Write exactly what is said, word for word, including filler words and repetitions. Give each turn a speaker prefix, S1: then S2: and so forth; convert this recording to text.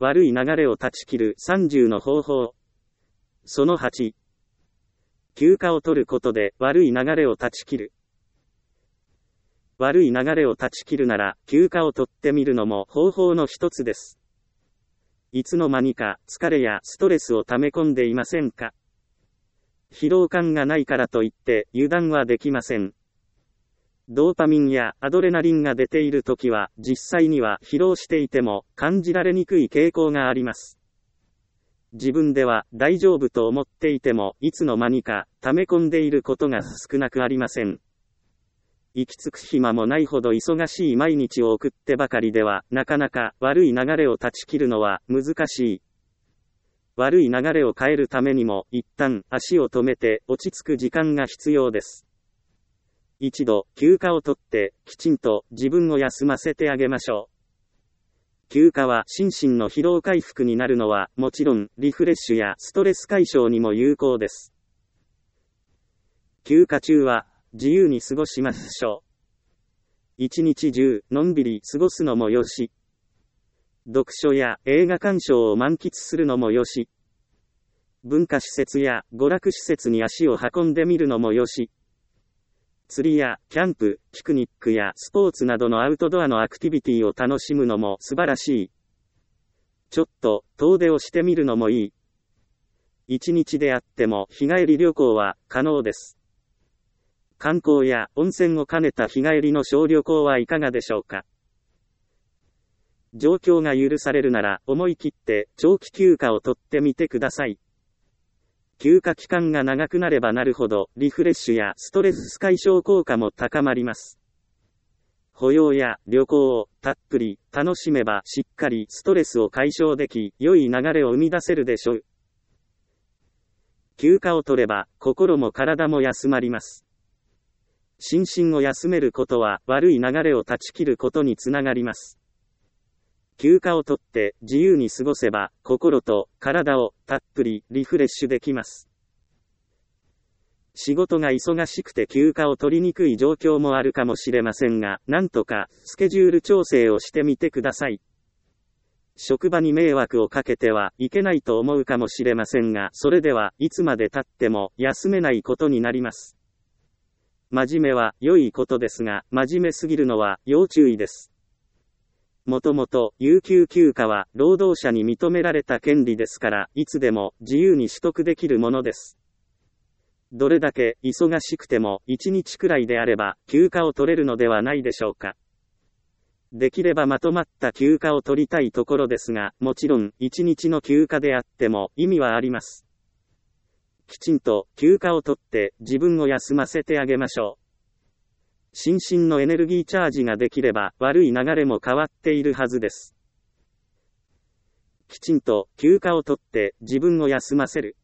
S1: 悪い流れを断ち切るさんじゅうの方法。そのはち。休暇を取ることで悪い流れを断ち切る。悪い流れを断ち切るなら休暇を取ってみるのも方法の一つです。いつの間にか疲れやストレスを溜め込んでいませんか？疲労感がないからといって油断はできません。ドーパミンやアドレナリンが出ているときは実際には疲労していても感じられにくい傾向があります。自分では大丈夫と思っていてもいつの間にか溜め込んでいることが少なくありません。行き着く暇もないほど忙しい毎日を送ってばかりではなかなか悪い流れを断ち切るのは難しい。悪い流れを変えるためにも一旦足を止めて落ち着く時間が必要です。一度休暇を取ってきちんと自分を休ませてあげましょう。休暇は心身の疲労回復になるのはもちろんリフレッシュやストレス解消にも有効です。休暇中は自由に過ごしましょう。一日中のんびり過ごすのもよし、読書や映画鑑賞を満喫するのもよし、文化施設や娯楽施設に足を運んでみるのもよし、釣りやキャンプ、ピクニックやスポーツなどのアウトドアのアクティビティを楽しむのも素晴らしい。ちょっと遠出をしてみるのもいい。一日であっても日帰り旅行は可能です。観光や温泉を兼ねた日帰りの小旅行はいかがでしょうか。状況が許されるなら思い切って長期休暇を取ってみてください。休暇期間が長くなればなるほどリフレッシュやストレス解消効果も高まります。保養や旅行をたっぷり楽しめばしっかりストレスを解消でき、良い流れを生み出せるでしょう。休暇を取れば心も体も休まります。心身を休めることは悪い流れを断ち切ることにつながります。休暇を取って自由に過ごせば心と体をたっぷりリフレッシュできます。仕事が忙しくて休暇を取りにくい状況もあるかもしれませんが、なんとかスケジュール調整をしてみてください。職場に迷惑をかけてはいけないと思うかもしれませんが、それではいつまで経っても休めないことになります。真面目は良いことですが、真面目すぎるのは要注意です。もともと有給休暇は労働者に認められた権利ですから、いつでも自由に取得できるものです。どれだけ忙しくてもいちにちくらいであれば休暇を取れるのではないでしょうか。できればまとまった休暇を取りたいところですが、もちろんいちにちの休暇であっても意味はあります。きちんと休暇を取って自分を休ませてあげましょう。心身のエネルギーチャージができれば悪い流れも変わっているはずです。きちんと休暇を取って自分を休ませる。